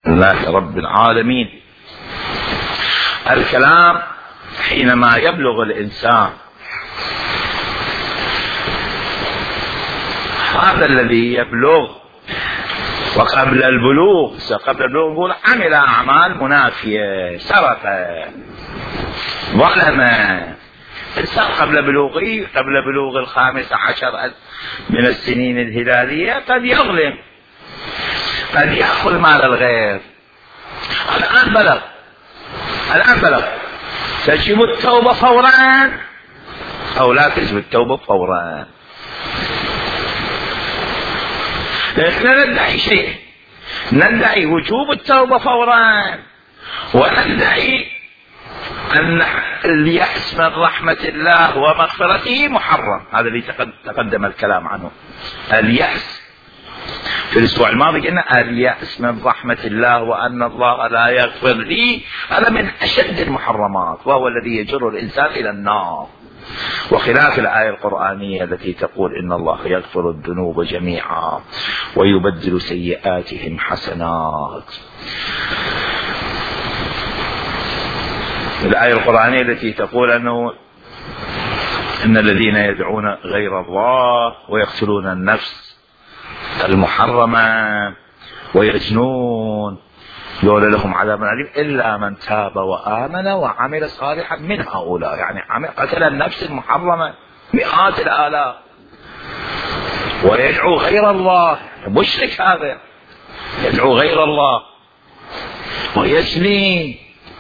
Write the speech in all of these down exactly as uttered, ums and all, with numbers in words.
لله رب العالمين. الكلام حينما يبلغ الإنسان هذا الذي يبلغ، وقبل البلوغ قبل البلوغ يقول عمل أعمال منافية، سرق، ظلم. الإنسان قبل بلوغه قبل بلوغ الخامس عشر من السنين الهلالية قد يظلم، قد يأخذ مال الغير. الآن بلغ الآن بلغ تجب التوبة فورا أو لا تجب التوبة فورا؟ احنا ندعي شيء، ندعي وجوب التوبة فورا، وندعي أن اليأس من رحمة الله ومغفرته محرم. هذا اللي تقدم الكلام عنه. اليأس في الأسبوع الماضي قلنا اليأس من رحمة الله وأن الله لا يغفر لي، هذا من أشد المحرمات، وهو الذي يجر الإنسان إلى النار، وخلاف الآية القرآنية التي تقول إن الله يغفر الذنوب جميعا ويبدل سيئاتهم حسنات. الآية القرآنية التي تقول أنه إن الذين يدعون غير الله ويقتلون النفس المحرمة ويزنون يولى لهم عذاب أليم إلا من تاب وآمن وعمل صالحا من هؤلاء. يعني قتل النفس المحرمة مئات الآلاف ويدعو غير الله، مشرك هذا، يدعو غير الله ويزني،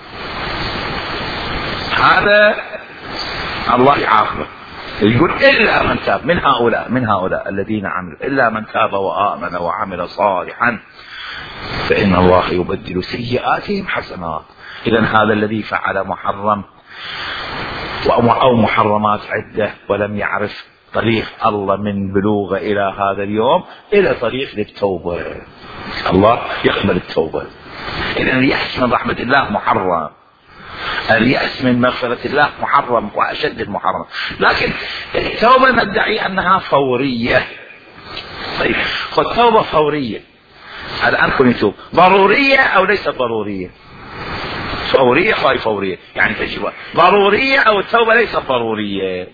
هذا الله يعاقبه. يقول إلا من تاب من هؤلاء من هؤلاء الذين عملوا، إلا من تاب وآمن وعمل صالحا فإن الله يبدل سيئاتهم حسنات. إذن هذا الذي فعل محرم أو محرمات عدة ولم يعرف طريق الله من بلوغه إلى هذا اليوم إلى طريق للتوبة، الله يقبل التوبة. إذن اليأس من رحمة الله محرم، اليأس من مغفرة الله محرم وأشد المحرم. لكن التوبة ندعي أنها فورية. طيب التوبة فورية، الآن كن يتوب ضرورية أو ليست ضرورية؟ فورية خاي فورية يعني تجب ضرورية أو التوبة ليست ضرورية؟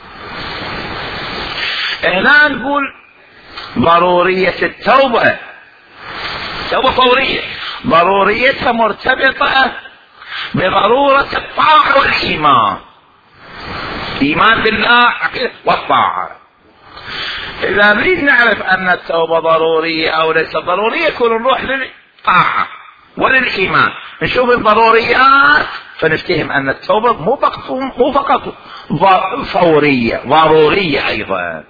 هنا نقول ضرورية التوبة، توبة فورية، ضروريتها مرتبطة بضرورة الطاعة والإيمان، إيمان بالله والطاعة. إذا نريد نعرف أن التوبة ضرورية أو ليست ضرورية كل نروح للطاعة وللإيمان، نشوف الضروريات فنفتهم أن التوبة مو فقط مو فقط فورية، ضرورية أيضا.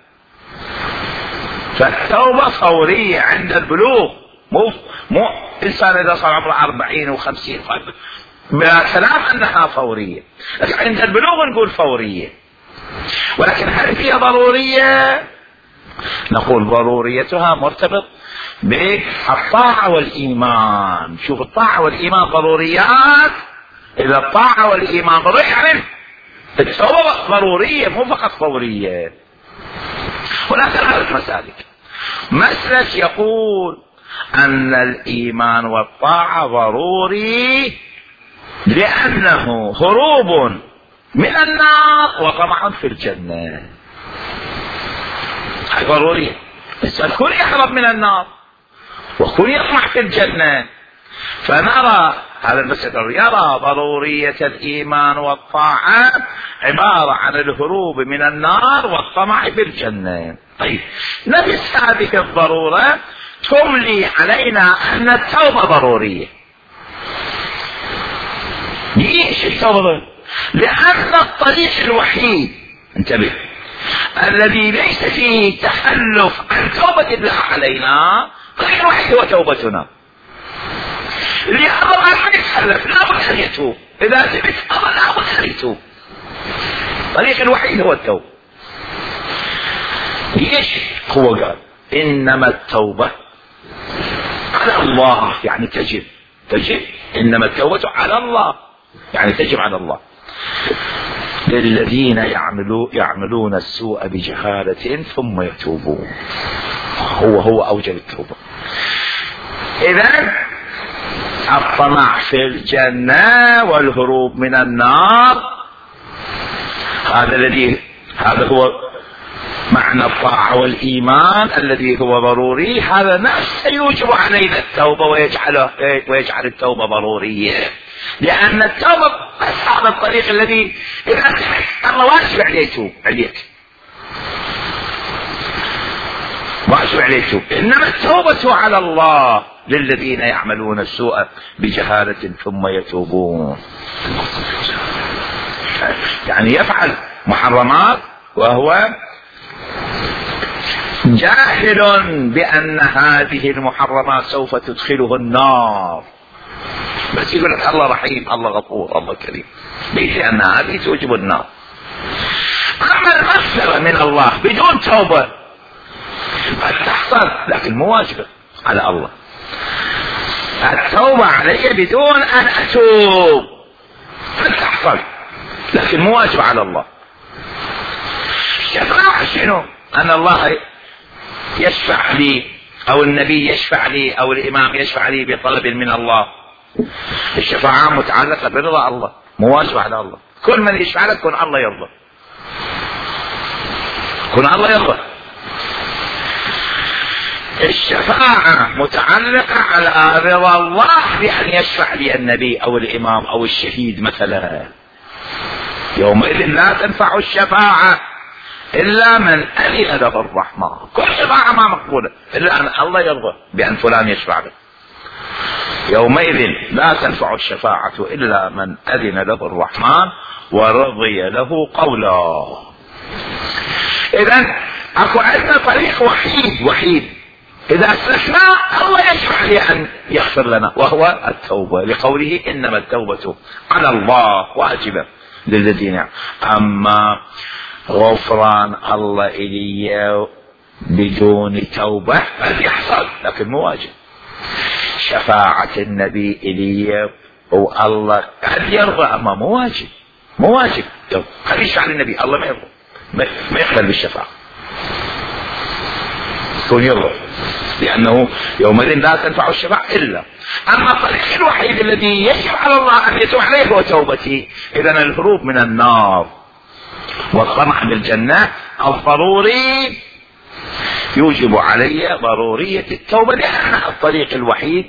فالتوبة فورية عند البلوغ، مو مو إنسان إذا صار عمره أربعين وخمسين بلا كلام أنها فورية، لكن عند البلوغ نقول فورية. ولكن هل هي ضرورية؟ نقول ضروريتها مرتبط بالطاعة والإيمان. شوف الطاعة والإيمان ضروريات، إذا الطاعة والإيمان ضرورية يعني التوبة ضرورية مو فقط فورية. هناك ثلاثة مسالك. مسلك يقول أن الإيمان والطاعة ضروري لأنه هروب من النار وطمع في الجنة، ضروري. الكل يهرب من النار وكل يطمع في الجنة. فنرى هذا المسلك يرى ضرورية الإيمان والطاعة عبارة عن الهروب من النار والطمع في الجنة. طيب نفس هذه الضرورة تملي علينا أن التوبة ضرورية. ليش التوبة؟ لأن الطريق الوحيد، انتبه، الذي ليس فيه تخلف عن توبة الله علينا، الطريق الوحيد هو توبتنا. اللي أمر أن يتخلف لا بد أن يتوب، إذا ثبت أمر لا بد أن يتوب. الطريق الوحيد هو التوبة. ليش؟ هو قال إنما التوبة على الله، يعني تجب تجب إنما التوبة على الله يعني تجب على الله. للذين يعملون يعملون السوء بجهالة ثم يتوبون، هو هو أوجب التوبة. إذن الطمع في الجنة والهروب من النار، هذا الذي هذا هو معنى الطاعة والإيمان الذي هو ضروري. هذا نفسه يوجب علينا التوبة ويجعله ويجعل التوبة ضرورية، لأن التوبة بس هذا الطريق الذي إذا الله واجب عليه يتوب عليك، واجب عليه يتوب. إنما التوبة على الله للذين يعملون السوء بجهالة ثم يتوبون، يعني يفعل محرمات وهو جاهل بأن هذه المحرمات سوف تدخله النار، بس يقول لك الله رحيم الله غفور الله كريم، ليش؟ لأن هذه توجب النار. أما المغفرة من الله بدون توبة قد تحصل لكن مو واجبة على الله. التوبة علي بدون أن أتوب قد تحصل لكن مو واجب على الله. الشفاعة شنو؟ أن الله يشفع لي أو النبي يشفع لي أو الإمام يشفع لي بطلب من الله. الشفاعة متعلقة برضا الله، مو واجب على الله. كل من يشفع لك كن الله يرضى، كن الله يرضى. الشفاعة متعلقة على رضا الله بأن يشفع لي النبي أو الإمام أو الشهيد مثلا. يومئذ لا تنفع الشفاعة إلا من أذن له الرحمن. كل شفاعة ما مقبولة إلا أن الله يرضى بأن فلان يشفع له. يومئذ لا تنفع الشفاعة إلا من أذن له الرحمن ورضي له قولا. إذن أكو عندنا طريق وحيد وحيد إذا استثنى الله يشفع لي أن يغفر لنا، وهو التوبة، لقوله إنما التوبة على الله واجبة للذين. أما غفران الله إلي بدون توبة قد يحصل لكن مو واجب. شفاعة النبي إلي والله قد يرضى أما مو واجب، مو واجب. قد يشفع للنبي الله ما يرضى، ما يقبل بالشفاعة، يكون يرضى لأنه يومئذ لا تنفع الشفاعة إلا. أما الطريق الوحيد الذي يجب على الله أن يتوب عليه هو توبتي. إذن الهروب من النار والطمع بالجنة الضروري يوجب علي ضرورية التوبة، لأن الطريق الوحيد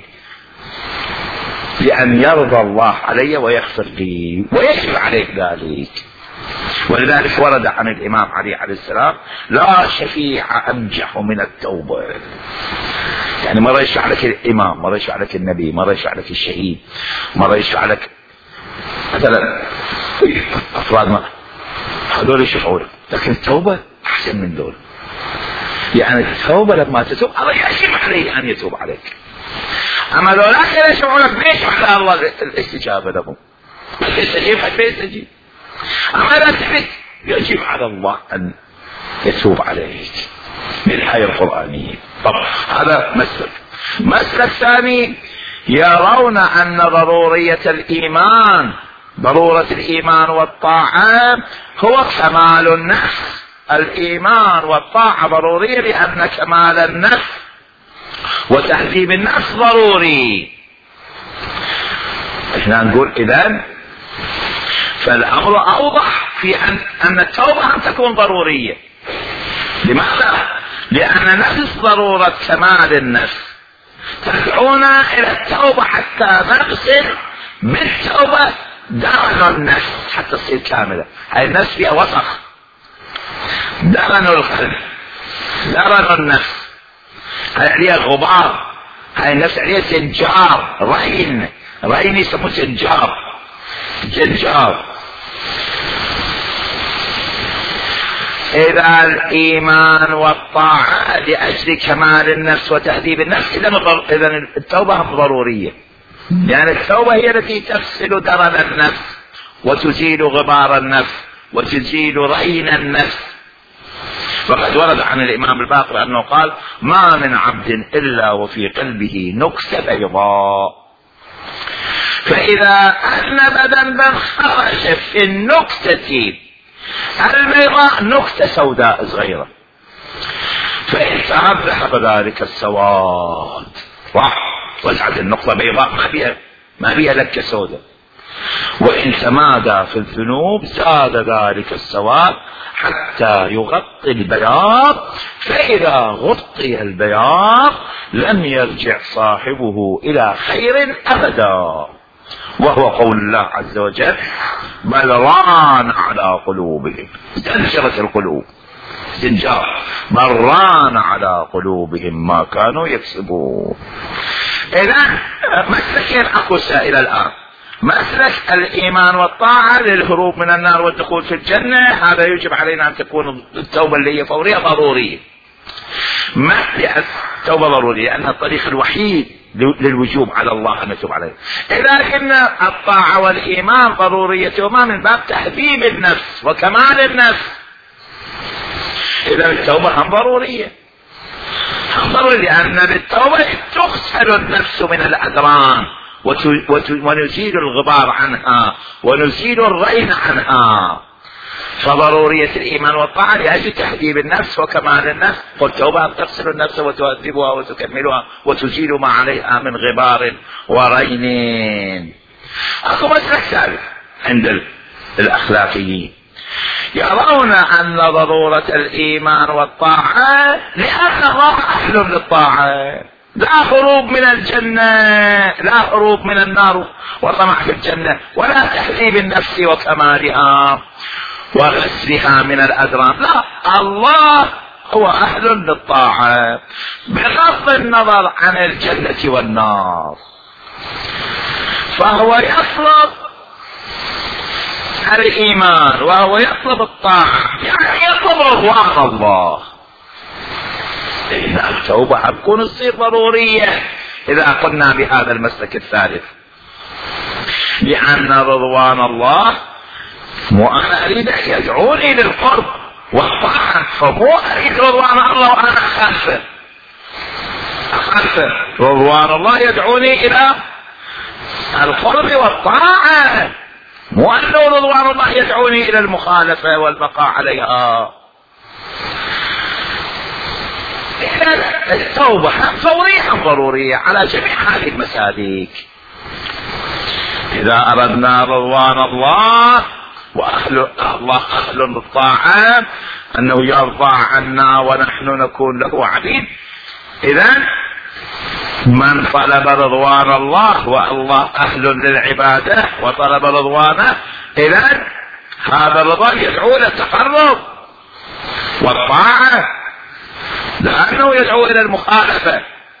لأن يرضى الله علي ويغفر لي ويجب عليك ذلك. ولذلك ورد عن الإمام علي عليه السلام لا شفيع أنجح من التوبة. يعني مرة يشفع لك الإمام، مرة يشفع لك النبي، مرة يشفع لك الشهيد، مرة يشفع لك مثلا أفراد ما هذول يشفعوا لك، لكن التوبة أحسن من دول. يعني التوبة لما تتوب الله يجب عليه أن يتوب عليك. أما لو لا يشفعوا لك ليش على الله الاستجابة له؟ يستجيب حتى يستجيب. أما لا تحس يجب على الله أن يتوب عليك بالآية القرآنية. طبعا هذا مسلك. مسلك ثاني يرون أن ضرورية الإيمان، ضرورة الإيمان والطاعة هو كمال النفس. الإيمان والطاعة ضرورية لأن كمال النفس وتهذيب النفس ضروري. احنا نقول إذن فالأمر أوضح في أن, أن التوبة أن تكون ضرورية. لماذا؟ لأن نفس ضرورة كمال النفس تدعونا إلى التوبة حتى نغسل بالتوبة درن النفس حتى تصير كاملة. هاي النفس فيها وسخ، درن القلب، درن النفس، هاي عليها غبار، هاي النفس عليها سنجار، رين، رين يسموه سنجار، سنجار. إذا الإيمان والطاعة لأجل كمال النفس وتهذيب النفس إذا التوبة ضرورية، لأن يعني التوبة هي التي تغسل درن النفس وتزيل غبار النفس وتزيل رين النفس. وقد ورد عن الإمام الباقر أنه قال ما من عبد إلا وفي قلبه نكتة بيضاء، فإذا أذنب ذنبا خرج في النكتة البيضاء نكتة سوداء صغيرة، فإن تاب ذهب ذلك السواد، راح وزعت النقطة بيضاء ما فيها ما بيها لكة سوداء. وإن تمادى في الذنوب زاد ذلك السواد حتى يغطي البياض، فإذا غطي البياض لم يرجع صاحبه إلى خير أبدا، وهو قول الله عز وجل: بل ران على قلوبهم، زنجرت القلوب زنجار، بل ران على قلوبهم ما كانوا يكسبون. إذن مسلكين أكو سائل الآن: مسلك الإيمان والطاعة للهروب من النار والدخول في الجنة، هذا يجب علينا أن تكون التوبة اللي هي فورية ضرورية. ما التوبة ضرورية لأنها الطريق الوحيد للوجوب على الله أن نتوب عليه. لكن الطاعة والإيمان ضروريتهما من باب تهذيب النفس وكمال النفس. إذا التوبة هم ضرورية، هم ضرورية لأن بالتوبة تغسل النفس من الأدران ونزيل الغبار عنها ونزيل الرين عنها. فضرورية الإيمان والطاعة لأجل تهذيب النفس وكمال النفس. والتوبة أن تغسل النفس وتهذبها وتكملها وتزيل ما عليها من غبار ورين. أكو مسلك ثالث عند الأخلاقيين، يرون أن ضرورة الإيمان والطاعة لأن الله أهل للطاعة، لا هروب من الجنة، لا هروب من النار وطمع في الجنة، ولا تهذيب النفس وكمالها وغسلها من الأدران. لا، الله هو أهل للطاعة بغض النظر عن الجنة والنار. فهو يطلب الإيمان وهو يطلب الطاعة، يعني يطلب رضوان الله. إن التوبة حتكون تصير ضرورية إذا قلنا بهذا المسلك الثالث، لأن رضوان الله مو أنا أريد أن يدعوني للقرب والطاعة، فمو أريد رضوان الله وأنا أخالفه. أخالفه رضوان الله يدعوني إلى القرب والطاعة، مو أنه رضوان الله يدعوني إلى المخالفة والبقاء عليها. التوبة فورية ضرورية على جميع هذه المسالك. إذا أردنا رضوان الله وأهل الله أهل للطاعة، أنه يرضى عنا ونحن نكون له عبيد، إذن من طلب رضوان الله والله أهل للعبادة وطلب رضوانه، إذن هذا الرضا يدعو إلى التقرب والطاعة، لأنه يدعو إلى المخالفة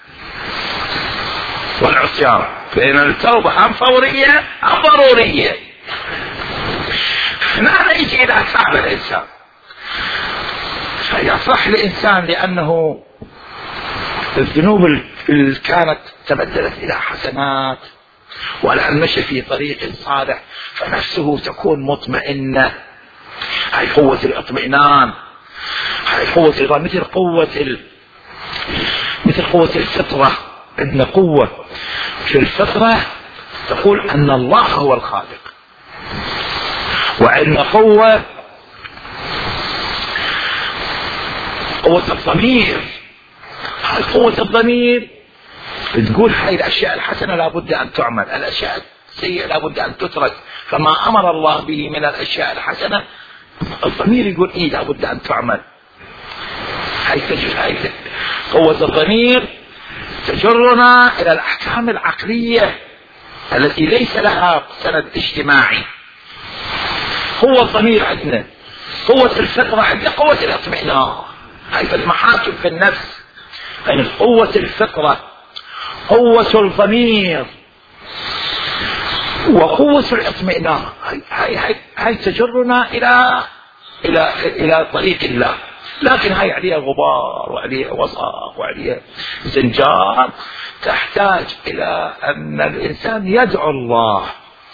والعصيان. فإن التوبة هم فورية أم ضرورية. هنا يجي إلى أصحاب الإنسان، فيصح الإنسان لأنه الذنوب اللي كانت تبدلت إلى حسنات، والآن مشي في طريق صالح، فنفسه تكون مطمئنة. هاي قوة الاطمئنان، هاي قوة الرضا، مثل قوة ال... مثل قوة الفطرة. عندنا قوة في الفطرة تقول أن الله هو الخالق، وعندنا قوة قوة الضمير. هاي قوة الضمير تقول هاي الأشياء الحسنة لابد أن تعمل، الأشياء السيئة لابد أن تترك، فما أمر الله به من الأشياء الحسنة الضمير يقول إيه لابد أن تعمل. هاي تجر هاي قوة الضمير تجرنا إلى الأحكام العقلية التي ليس لها سند اجتماعي. قوة الضمير عندنا، قوة الفطرة عندنا، قوة الاطمئنان. هاي المحاكم في النفس، يعني قوة الفطرة، قوة الضمير، وقوة الاطمئنان. هاي هاي هاي, هاي تجرنا إلى إلى إلى طريق الله. لكن هاي عليها غبار وعليها وصاق وعليها زنجار، تحتاج إلى أن الإنسان يدعو الله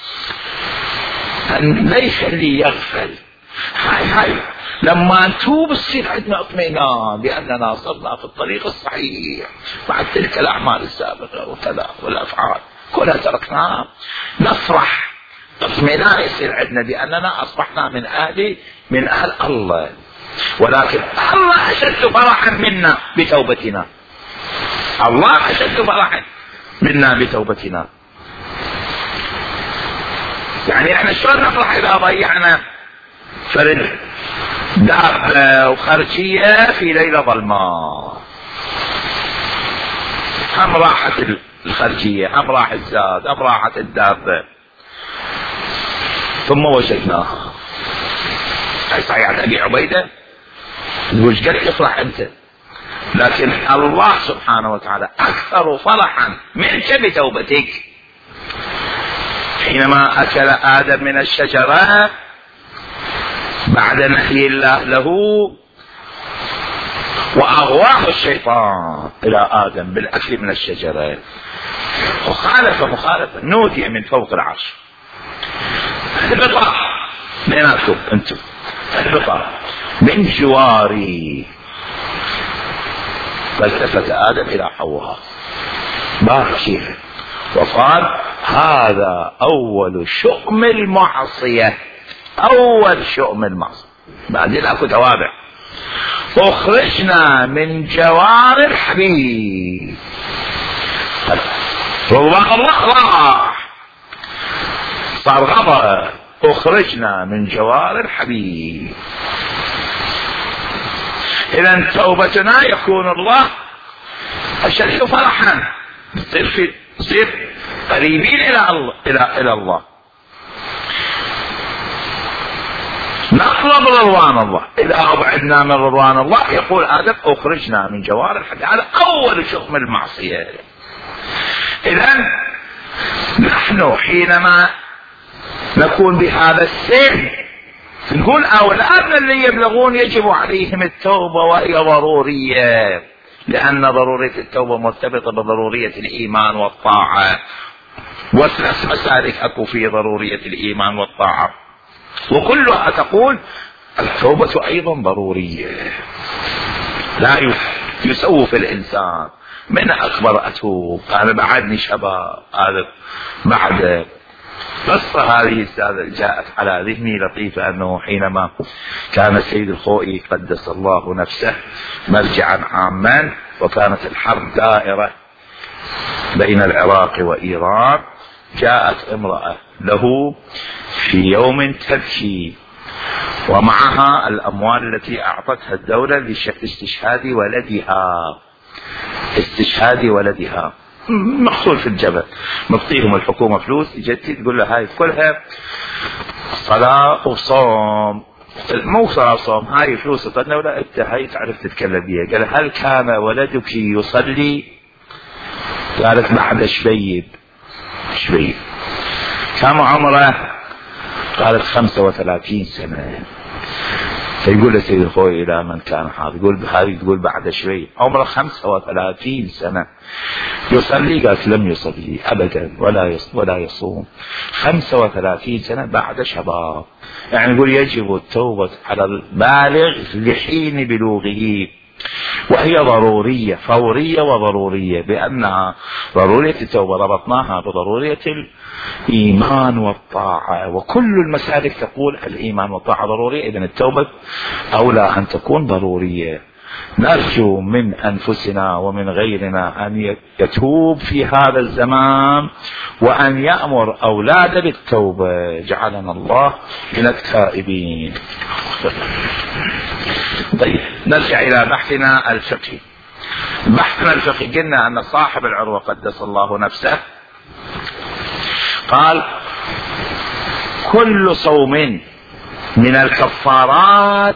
أن لا يخليه يغفل. هاي هاي لما نتوب تصير عندنا اطمئنان بأننا صرنا في الطريق الصحيح بعد تلك الأعمال السابقة وكذا والأفعال كلها تركناها، نفرح اطمئنان يصير عندنا بأننا أصبحنا من أهل من أهل الله. ولكن الله أشد فرحا منا بتوبتنا، الله أشد فرحا منا بتوبتنا. يعني احنا شلون نفرح اذا ضيعنا فرد دابة وخرجية في ليلة ظلماء؟ هم راحت الخرجية، هم راح الزاد، هم راحت الدابة، ثم وجدناها. هاي صحيح ابي عبيدة تقول قد تفرح انت، لكن الله سبحانه وتعالى اكثر فرحا منك بتوبتك. حينما اكل ادم من الشجرة بعد نهي الله له واغواه الشيطان الى ادم بالاكل من الشجرة، وخالف مخالفة، نودي من فوق العرش اهبطا بيناتكم انتم، اهبطا من جواري. فالتفت ادم الى حواء باكيا وقال هذا اول شؤم المعصية، اول شؤم المعصية. بعدين اكو توابع، اخرجنا من جوار الحبيب. رضوان الله راح صار غضب، اخرجنا من جوار الحبيب. اذا توبتنا يكون الله اشد فرحا، نصير في نصير قريبين الى الله الى الى الله، نطلب رضوان الله. اذا ابعدنا من رضوان الله يقول ادم اخرجنا من جوار الحبيب. هذا اول شؤم المعصية. اذا نحن حينما نكون بهذا السن نقول اولادنا اللي يبلغون يجب عليهم التوبة، وهي ضرورية، لان ضرورية التوبة مرتبطة بضرورية الايمان والطاعة، وثلاث مسالك اكو في ضرورية الايمان والطاعة، وكلها تقول التوبة ايضا ضرورية. لا يسوف الانسان من اكبر اتوب، انا بعدني شباب، هذا بعد. قصة هذه السادة جاءت على ذهني لطيفة، أنه حينما كان السيد الخوئي قدس الله نفسه مرجعا عاما، وكانت الحرب دائرة بين العراق وإيران، جاءت امرأة له في يوم تبكي ومعها الأموال التي أعطتها الدولة لاستشهاد ولدها، استشهاد ولدها مقتول في الجبل، مطيهم الحكومة فلوس، جتي تقول له هاي كلها صلاة وصوم، مو صلاة وصوم، هاي فلوس طلنا ولا انت هاي تعرف تتكلم بيها. قال هل كان ولدك يصلي؟ قالت بعد شبيب. شبيب كم عمره؟ قالت خمسة وثلاثين سنة. فيقول لسيد الخوي إلى من كان حاضر، يقول هذه تقول بعد شوي عمره خمسة وثلاثين سنة يصلي؟ قالت لم يصلي أبدا ولا ولا يصوم. خمسة وثلاثين سنة بعد شباب. يعني يقول يجب التوبة على البالغ لحين بلوغه، وهي ضرورية، فورية وضرورية، بأنها ضرورية التوبة ربطناها بضرورية الإيمان والطاعة، وكل المسالك تقول الإيمان والطاعة ضرورية، إذن التوبة أولى أن تكون ضرورية. نرجو من أنفسنا ومن غيرنا أن يتوب في هذا الزمان، وأن يأمر أولاده بالتوبة. جعلنا الله من التائبين. طيب نرجع إلى بحثنا الفقهي. بحثنا الفقهي قلنا أن صاحب العروة قدس الله نفسه قال كل صوم من الكفارات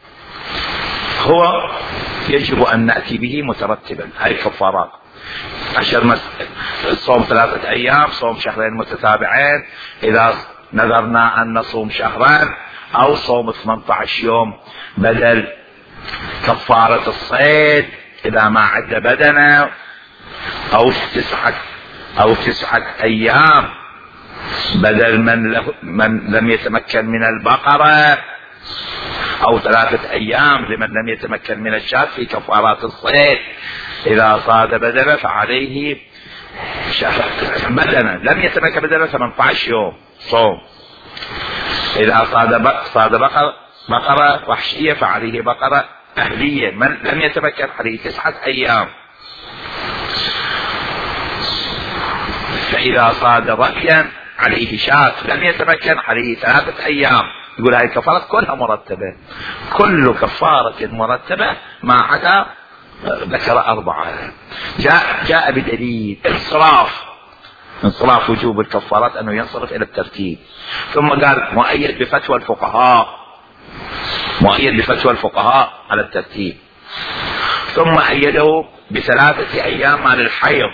هو يجب أن نأتي به مترتبا. هاي الكفارات عشر مس... صوم ثلاثة أيام، صوم شهرين متتابعين، إذا نذرنا أن نصوم شهرين، أو صوم ثمانية عشر يوم بدل كفارة الصيد إذا ما عد بدنه، أو تسعة أو تسعة أيام بدل من, له من لم يتمكن من البقرة، أو ثلاثة أيام لمن لم يتمكن من الشاة في كفارات الصيد. إذا صاد بدنه فعليه شهر بدنه، لم يتمكن بدنه ثمانية عشر يوم صوم. إذا صاد صاد بقرة بقرة وحشية فعليه بقرة أهلية، من لم يتمكن عليه تسعة أيام. فإذا صاد رأيا عليه شاة لم يتمكن عليه ثلاثة أيام. يقول هاي الكفارات كلها مرتبة، كل كفارة مرتبة ما عدا ذكر أربعة. جاء جاء بدليل انصراف انصراف وجوب الكفارات أنه ينصرف إلى الترتيب. ثم قال مؤيد بفتوى الفقهاء، مؤيد بفتوى الفقهاء على الترتيب. ثم أيده بثلاثة أيام مع الحيض،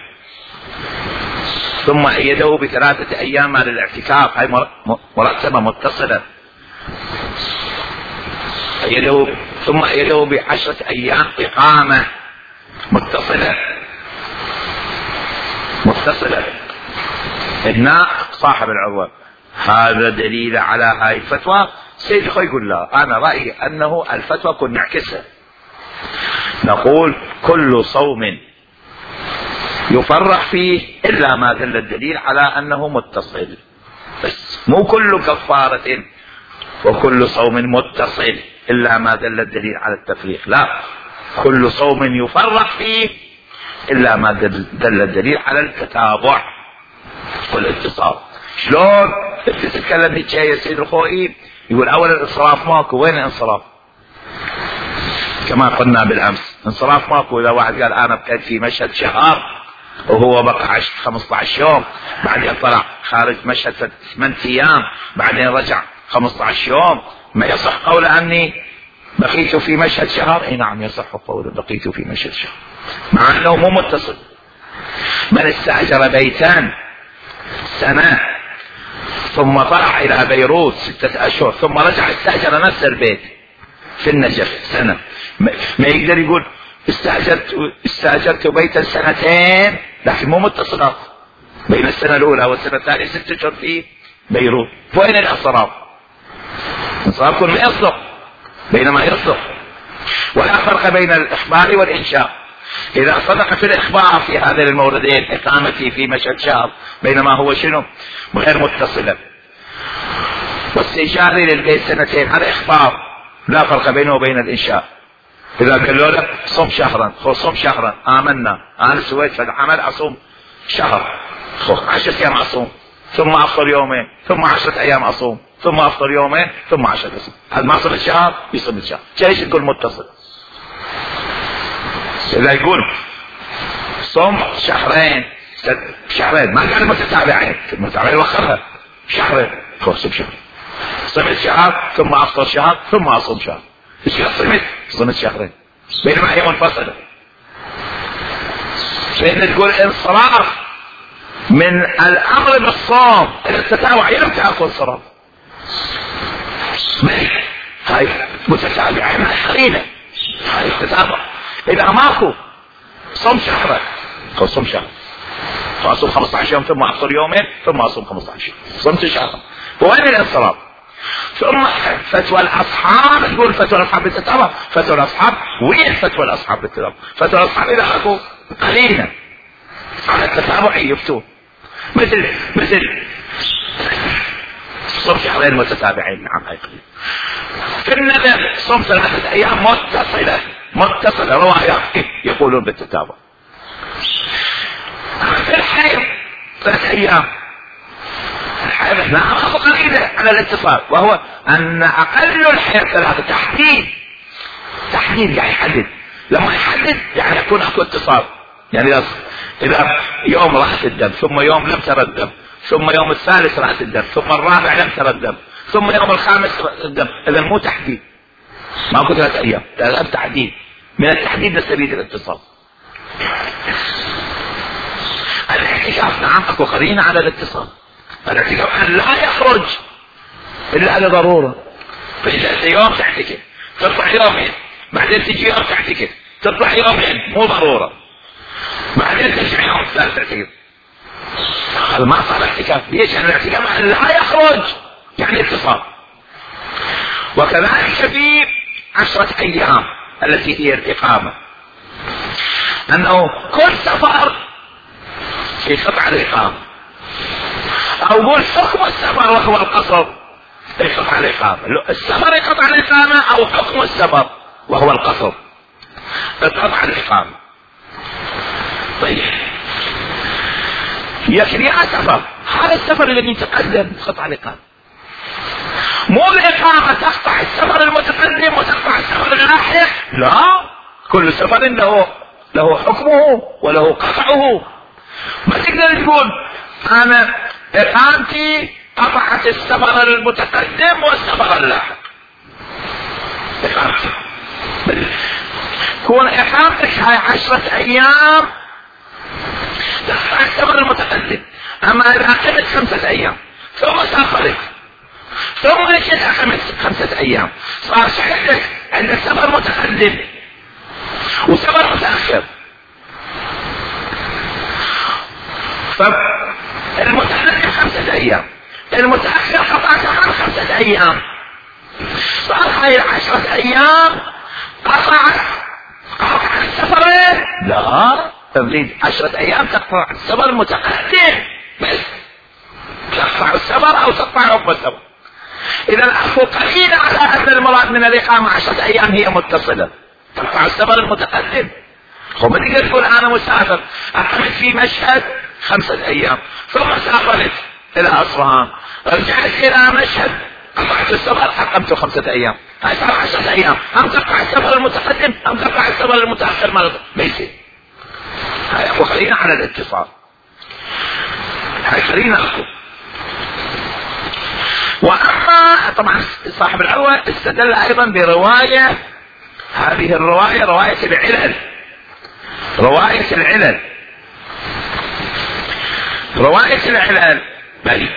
ثم أيده بثلاثة أيام مع الاعتكاف، هاي مرتبة متصلة. أيده ثم أيده بعشرة أيام إقامة متصلة متصلة. هنا صاحب العروة هذا دليل على هاي الفتوى. سيد خو يقول لا، أنا رأيي أنه الفتوى كن نعكسها، نقول كل صوم يفرح فيه إلا ما دل الدليل على أنه متصل، بس مو كل كفارة وكل صوم متصل إلا ما دل الدليل على التفريق، لا، كل صوم يفرح فيه إلا ما دل الدليل على التتابع والاتصال. شلون تتكلم هيك يا سيد الخوئي؟ يقول أولا الانصراف ماكو. وين الانصراف؟ كما قلنا بالأمس انصراف ماكو. إذا واحد قال أنا بقيت في مشهد شهر وهو بقى خمسة عشر يوم، بعدين طلع خارج مشهد ثمانية أيام، بعدين رجع خمسة عشر يوم، ما يصح قول أني بقيت في مشهد شهر؟ اي نعم يصح قول بقيت في مشهد شهر، مع أنه مو متصل. من استأجر بيتان سنة ثم طلع إلى بيروت ستة أشهر ثم رجع استأجر نفس البيت في النجف سنة، ما يقدر يقول استأجرت استأجرت بيتا سنتين، لكن مو متصلات بين السنة الأولى والسنة الثانية ستة أشهر في بيروت. وين الانصراف؟ الانصراف كله يصدق بينما يصدق، ولا فرق بين الإخبار والإنشاء. إذا صدق في الإخبار في هذين الموردين إقامتي في مشهد شهر بينما هو شنو غير متصلا، واستئجاري للبيت سنتين هذا إخبار لا فرق بينه وبين الإنشاء. إذا قالوا لك صم شهرا، خو صم شهرا، آمنا أنا سويت في العمل أصوم شهر، خو عشرة أيام أصوم، ثم أفطر يومين، ثم عشرة أيام أصوم، ثم أفطر يومين، ثم عشرة أصوم، هذا ما صم الشهر يصوم الشهر. ليش تقول متصل؟ إذا يقول صم شهرين شهرين ما قال متتابعين، المتتابعين وخرها شهرين، خو صم شهر، صمت شهر ثم أفطر شهر ثم أصوم شهر، ايش صمت؟ صمت شهرين بينما هي منفصلة. فإن تقول انصراف من الأمر بالصوم إلى التتابع، يمتى أكون انصراف؟ هاي متتابعة مع قرينة، هاي التتابع. إذا ماكو صم شهرين أو صم شهر فأصوم خمسة عشر يوم ثم أفطر يومين ثم أصوم خمسة عشر، صمت شهر، وين الانصراف؟ ثم فتوى الأصحاب تقول فتوى الأصحاب بالتتابع، فتوى الأصحاب وين فتوى الأصحاب بالتتابع؟ فتوى الأصحاب إذا أكو قليلا على التتابع يفتون، مثل مثل صوم شهرين متتابعين. نعم هاي قليل. في النذر صوم ثلاثة أيام متصلة متصلة رواية يقولون بالتتابع. في الحيض ثلاثة أيام، الحيض نعم أخذ قليلة على الاتصال، وهو أن أقل الحيض ثلاثة. تحديد تحديد يعني يحدد، لما يحدد يعني يكون أكو اتصال. يعني إذا يوم راحت الدم، ثم يوم لم ترى الدم، ثم يوم الثالث راحت الدم، ثم الرابع لم ترى الدم، ثم يوم الخامس الدم، إذا مو تحديد، ما أكو ثلاثة أيام، لا تحديد. من التحديد نستفيد الاتصال. الاعتكاف نعم أكو قرينة على الاتصال. الاعتكاف أن لا يخرج إلا لضرورة، فإذا يوم تحتكف تطلع يومين، بعدين تجي يوم تحتكف تطلع يومين، مو ضرورة، بعدين ترجع يوم الثالث تعتكف. هذا ما صار اعتكاف. ليش؟ يعني الاعتكاف أن لا يخرج يعني اتصال. وكذلك في عشرة أيام التي هي الإقامة، أنه كل سفر في قطع الإقامة، أو قول حكم السفر وهو القصر في قطع الإقامة. السفر قطع الإقامة أو حكم السفر وهو القصر قطع الإقامة. طيب يكفي سفر، هذا السفر الذي تقدم تقطع الإقامة، مو الإقامة تقطع السفر المتقدم وتقطع السفر اللاحق، لا، كل سفر له له حكمه وله قطعه. ما تقدر تقول أنا إقامتي قطعت السفر المتقدم والسفر اللاحق. إقامتي كون إقامتك هاي عشرة أيام تقطع السفر المتقدم، أما إذا أقمت خمسة أيام ثم سافرت ثم ليش أقمت خمسة أيام صار شحنك عندك سفر متقدم وسفر متأخر. فالمتقدم خمسة أيام، المتأخر قطعت عن خمسة أيام، صار هاي العشرة أيام قطعت قطع السفرين. لا، تريد عشرة أيام تقطع السفر المتقدم بس، تقطع السفر أو تقطع عقب السفر. إذا الأخو قليل على أن المراد من الإقامة عشرة أيام هي متصلة، تقطع السفر المتقدم. هو ما تقدر تقول أنا مسافر أقمت في مشهد خمسة أيام ثم سافرت إلى أصفهان رجعت إلى مشهد قطعت السفر أقمت خمسة أيام، هاي صار عشرة أيام، أم تقطع السفر المتقدم أم تقطع السفر المتأخر مرة ما يصير. هاي أخو خلينا على الاتصال، هاي خلينا أخو. وأما طبعا صاحب العروة استدل أيضا برواية، هذه الرواية رواية العلل، رواية العلل رواية العلل بل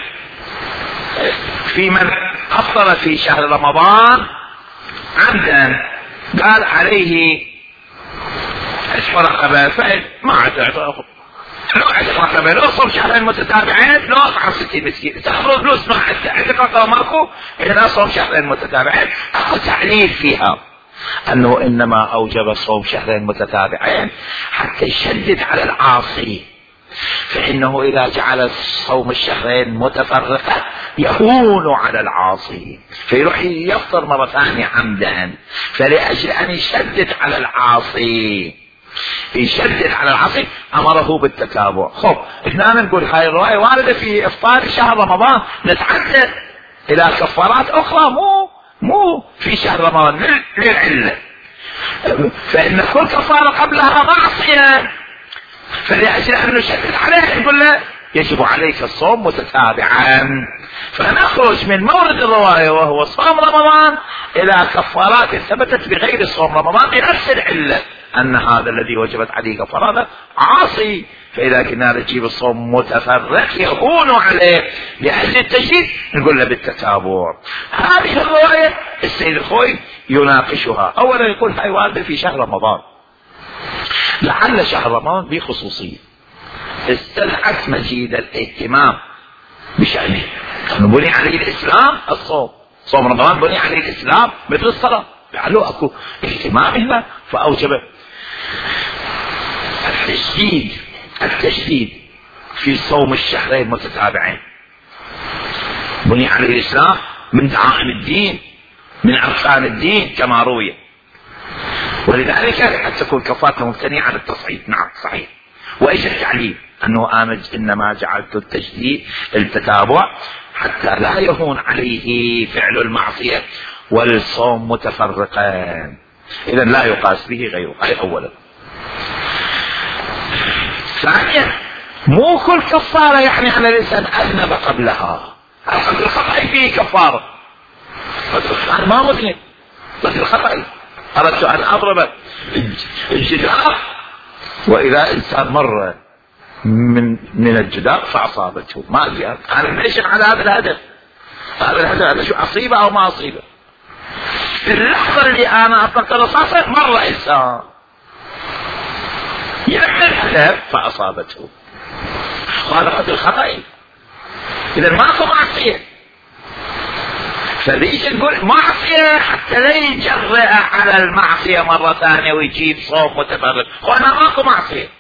في من أفطر في شهر رمضان عمدا قال عليه اشهر رقبة، فإن ما عاد أخذ لو عندك رقبة لو صوم شهرين متتابعين لو أطعم ستين مسكين، تأخذ فلوس ما عندك رقبة ماكو إذا صوم شهرين متتابعين. أخذ تعليل فيها أنه إنما أوجب صوم شهرين متتابعين حتى يشدد على العاصي، فإنه إذا جعل صوم الشهرين متفرقة يهون على العاصي فيروح يفطر مرة ثانية عمدا، فلأجل أن يشدد على العاصي يشدد على العاصي أمره بالتتابع. خب إحنا نقول هاي الرواية واردة في إفطار شهر رمضان، نتعدد إلى كفارات أخرى مو مو في شهر رمضان للعلة، فإن كل كفارة قبلها معصية، فلأجل أن نشدد عليه نقول له يجب عليك الصوم متتابعا. فنخرج من مورد الرواية وهو صوم رمضان إلى كفارات ثبتت بغير صوم رمضان بنفس العلة أن هذا الذي وجبت عليه كفارته عاصي، فإذا كنا نجيب الصوم متفرق يهون عليه لأجل التشديد نقول له بالتتابع. هذه الرواية السيد الخوي يناقشها. أولا يقول هاي واردة في شهر رمضان، لعل شهر رمضان بخصوصية استدعت مزيد الاهتمام بشأنه، بني عليه الإسلام الصوم، صوم رمضان بني عليه الإسلام مثل الصلاة، لعله أكو اهتمام هنا فأوجب التشديد التشديد في صوم الشهرين المتتابعين. بني عليه الإسلام من دعائم الدين من أركان الدين كما روي، ولذلك قد تكون كفارته مبتنية على التصعيد. نعم صحيح. وإيش التعليل؟ أنه آمج إنما جعلت التشديد التتابع حتى لا يهون عليه فعل المعصية والصوم متفرقان، إذا لا يقاس به غيره. هذا أولا. ثانيا مو كل كفارة يعني أن الإنسان أذنب قبلها، قبل الخطأ فيه كفارة، أنا ما مذنب قبل الخطأ أردت أن أضرب الجدار وإذا إنسان مر من من الجدار فأصابته ما أدري أنا معيش على هذا الهدف، هذا الهدف هذا شو أصيبه أو ما أصيبه. في اللحظة اللي أنا أطلقت الرصاصة مر إنسان يعمل الهدف فأصابته، وهذا قتل خطأ، إذا ماكو معصية. فليش نقول معصية حتى لا يجرأ على المعصية مرة ثانية ويجيب صوم متفرق، وأنا ماكو معصية.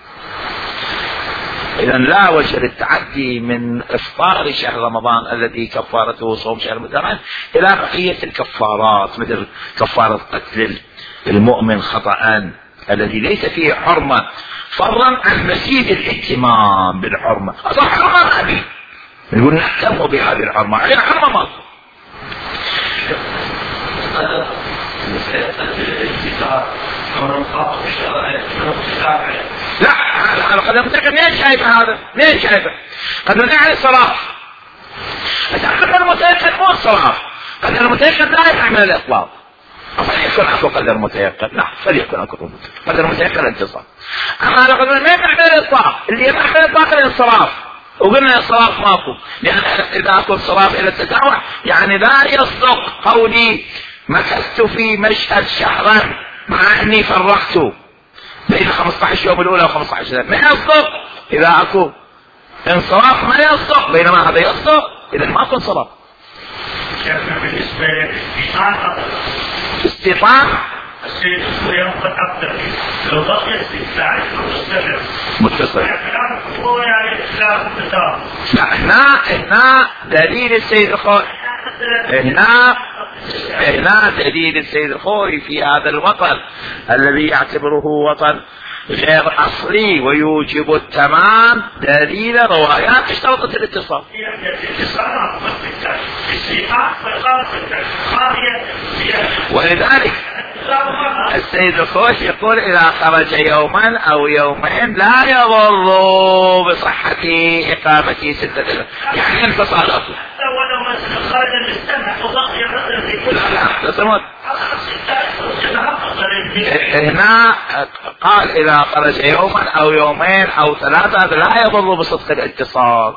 إذا لا وجه للتعدي من إفطار شهر رمضان الذي كفارته صوم شهر رمضان إلى بقية الكفارات مثل كفارة قتل المؤمن خطأ الذي ليس فيه حرمة، فرا عن مزيد الاهتمام بالحرمة. هذا حرمة أبي يقول نهتم بهذه الحرمة، هي حرمة ما لا. أنا قد أمتكن ليش شايف هذا؟ ليش شايفه؟ قد نعني الصلاة، قد المتيقن مو الصلاة، قد المتيقن لا يحمل الإطلاق. فليكن أكو قدر متيقن، لا فليكن أكو قدر متيقن الانتصار. أما هذا قدر ما يحمل الإطلاق، اللي يحمل الإطلاق للصلاة، وقلنا الصلاة ماكو، لأن إذا أكو الصلاة إلى التسامح يعني لا يصدق قولي مكثت في مشهد شهرا مع أني فرقت بين خمسة عشر يوم الأولى وخمسة عشر، ما يصدق. إذا أكو انصراف ما يصدق، بينما هذا يصدق، إذا ما أكو انصراف. بالنسبة للاستطاعة استطاعة السيد يأخذ أكثر لو بقي استطاعة متصل متصل. هو يعني لا متصل. لا هنا هنا دليل السيد الخوي، هنا هنا دليل السيد الخوي في هذا الوطن الذي يعتبره وطن غير أصلي ويوجب التمام، دليل روايات اشترطت الاتصال. ولذلك السيد الخوش يقول إذا خرج يوما أو يومين لا يضر بصحة إقامة ستة أيام، يعني انفصال أصلا. لا لا هنا قال إذا خرج يوما أو يومين أو ثلاثة لا يضر بصدق الاتصال.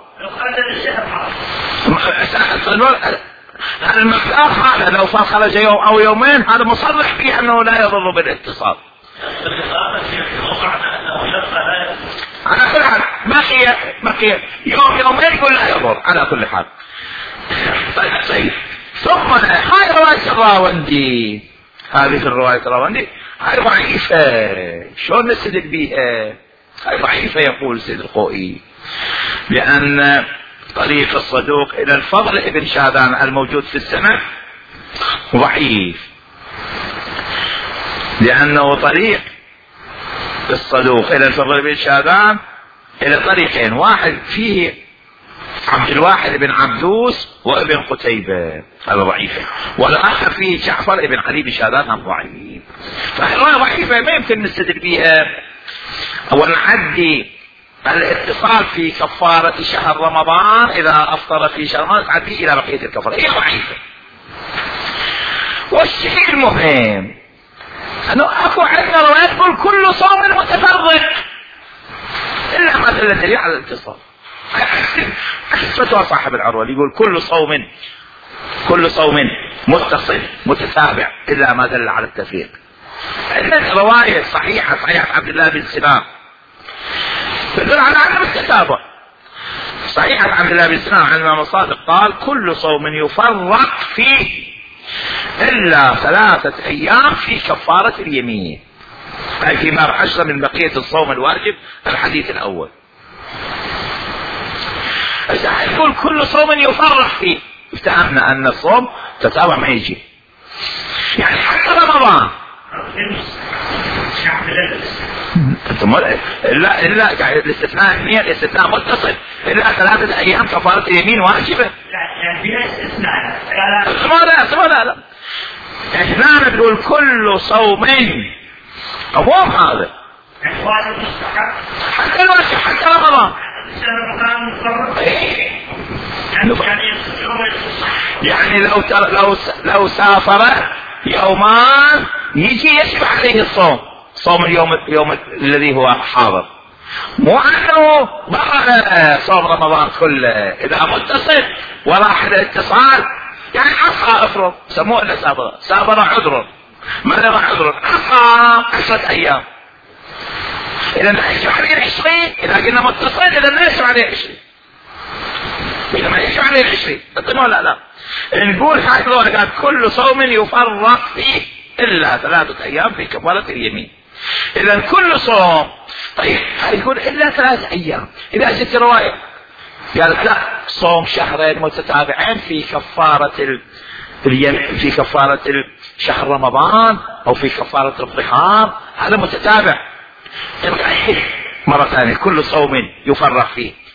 المقدار هذا لو خرج يوم أو يومين هذا مصرح فيه أنه لا يضر بالاتصال. على كل حال بقي بقي يوم يومين يقول لا يضر على كل حال. طيب ثم هاي رواية الراوندي، هذه الرواية الراوندي هاي ضعيفة، شلون نستدل بيها؟ هاي ضعيفة يقول سيد الخوئي، لأن طريق الصدوق إلى الفضل ابن شادان الموجود في السنة ضعيف، لأنه طريق الصدوق إلى الفضل ابن شادان إلى طريقين، واحد فيه عبد الواحد بن عبدوس وابن قتيبة، هذا ضعيف، والآخر فيه جعفر ابن علي بن شادان هم ضعيف. فالرواية ضعيفة ما يمكن نستدل بها ونعدي الاتصال في كفارة شهر رمضان إذا أفطر في شهر رمضان تعدي إلى بقية الكفارة، هي ضعيفة. والشيء المهم أنه أكو عندنا روايات تقول كل صوم متفرق إلا ما دل الدليل على الاتصال. فتوى صاحب العروة يقول كل صوم كل صوم متصل متتابع إلا ما دل على التفريق. عندنا رواية صحيحة صحيحة عبد الله بن سلام تدل على عدم التتابع. صحيحة عبد الله بن سلام عن الإمام الصادق قال كل صوم يفرق فيه إلا ثلاثة أيام في كفارة اليمين، أي في مر عشرة من بقية الصوم الواجب، الحديث الأول. يقول كل صوم يفرق فيه، افتهمنا أن الصوم تتابع ما يجي، يعني حتى رمضان لا إلا الاستثناء هي الاستثناء متصل إلا ثلاثة أيام كفارة اليمين واجبة. لا فيها استثناء. لا لا لا احنا نقول كل صوم أمام هذا حتى الواجب حتى رمضان. يعني لو لو لو سافر يومان يجي يشبه عليه الصوم، صوم اليوم اليوم الذي هو حاضر، مو انه بقى صوم رمضان كله. اذا متصل وراح الاتصال يعني عصى افرض سموه انه سافر سافر عذر ما له عذر عصى عشرة ايام، اذا ما يجب عليه العشرين. اذا قلنا متصل اذا ما يجب عليه العشرين، اذا ما يجب عليه العشرين لا لا نقول هاي قال كل صوم يفرق فيه الا ثلاثة ايام في كفارة اليمين. اذا كل صوم طيب يقول الا ثلاثة ايام. اذا جت رواية قالت لا صوم شهرين متتابعين في كفارة اليمين في كفارة شهر رمضان او في كفارة الضحى، هذا متتابع. مرة ثانية كل صوم يفرق فيه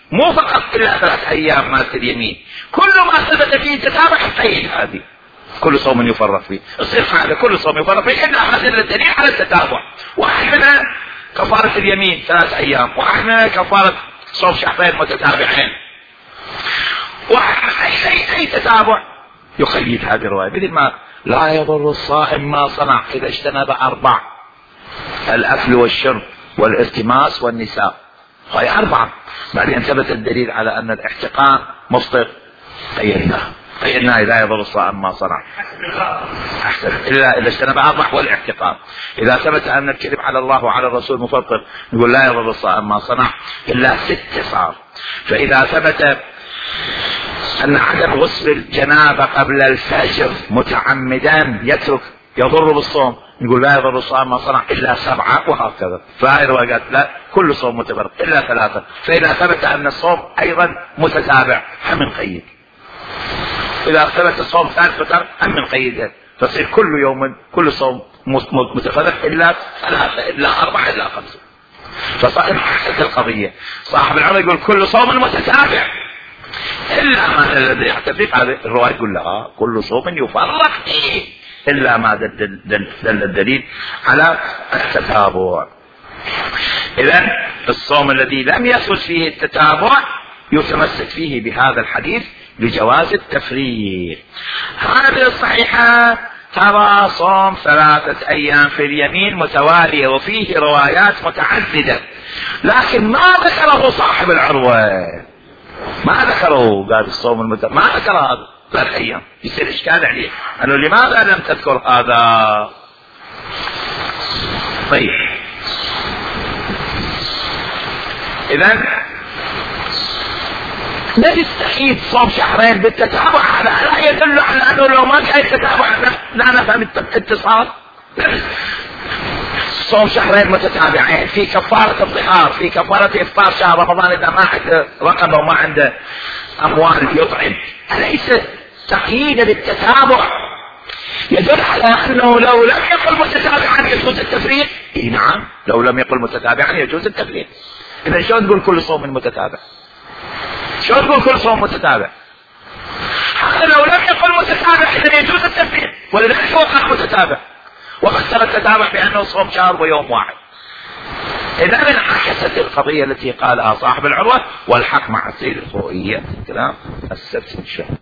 مو فقط إلا ثلاث أيام مالت اليمين، كل ما ثبت فيه تتابع قيد هذه، كل صوم يفرق فيه، يصير هذا كل صوم يفرق فيه إلا هذا الدليل على التتابع. واحد منها كفارة اليمين ثلاث أيام، واحد منها كفارة صوم شهرين متتابعين، واحد أي, أي تتابع يقيد هذه الرواية، مثل ما لا يضر الصائم ما صنع إذا اجتنب أربع: الأكل والشرب والالتماس والنساء، هاي أربعة. بعدين ثبت الدليل على أن الاحتقان مفطر، قيدناه قيدناه لا يضر الصائم ما صنع أحسن إلا إذا اجتنب أربع والاحتقان. إذا ثبت أن الكذب على الله وعلى الرسول مفطر نقول لا يضر الصائم ما صنع إلا ست صار. فإذا ثبت أن عدم غسل الجنابة قبل الفجر متعمدا يترك يضر بالصوم نقول لا يضر الصائم ما صنع إلا سبعة، وهكذا. فهذه الروايات لا كل صوم متفرق إلا ثلاثة. فإذا ثبت أن الصوم أيضا متتابع هم نقيد، إذا ثبت الصوم ثالث فتر هم نقيده، فصير كل يوم كل صوم متفرق إلا ثلاثة إلا أربعة إلا خمسة. فصار محسن القضية. صاحب العمل يقول كل صوم متتابع إلا ما الذي يعتبر هذه الرواية يقول لها كل صوم يفرق فيه إلا ما دل, دل, دل الدليل على التتابع. إذن الصوم الذي لم يثبت فيه التتابع يتمسك فيه بهذا الحديث لجواز التفريق. هذه الصحيحة ترى صوم ثلاثة أيام في اليمين متوالية وفيه روايات متعددة، لكن ما ذكره صاحب العروة، ما ذكره، قال الصوم المتوالي ما ذكر هذا ثلاث أيام. يصير إشكال عليه أنه لماذا لم تذكر هذا؟ طيب إذن لا تستحيل صوم شهرين بالتتابع، هذا لا يدل على أنه لو ما كان يتتابع لا نفهم اتصال. صوم شهرين متتابعين في كفارة الظهار، في كفارة إفطار شهر رمضان إذا ما عنده رقبة وما عنده أموال يطعم، أليس تقييدا للتتابع يدل على أنه لو لم يقل متتابعا يجوز التفريق؟ إيه نعم، لو لم يقل متتابعا يجوز التفريق. إذا شلون تقول كل صوم متتابع؟ شلون تقول كل صوم متتابع؟ حتى لو لم يقل متتابع إذا يجوز التفريق، ولذلك وقع متتابع وفسر التتابع بأنه صوم شهر ويوم واحد. إذا انعكست القضية التي قالها صاحب العروة والحق مع سير الرؤية. كلام السبت إن شاء الله.